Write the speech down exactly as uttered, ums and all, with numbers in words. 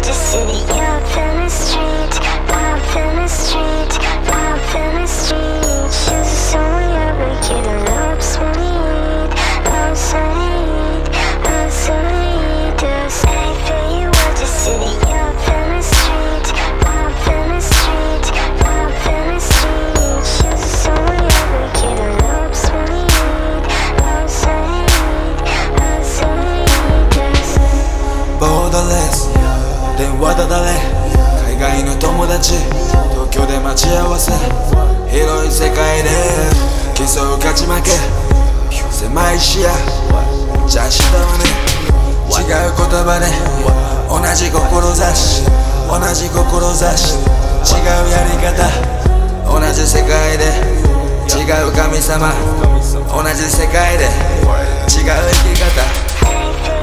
your city. Up in the street, up in the street, up in the street. She's someone you're wicked, loves when you eat. Outside, outside, I feel you out your city. Up in the street, up in the street, up in the street. She's someone you're wicked, loves when you eat. Outside, outside. Borderless 電話だ誰海外の友達東京で待ち合わせ広い世界で競う勝ち負け狭い視野じゃあしたはね違う言葉で同じ志同じ志違うやり方同じ世界で違う神様同じ世界で違う生き方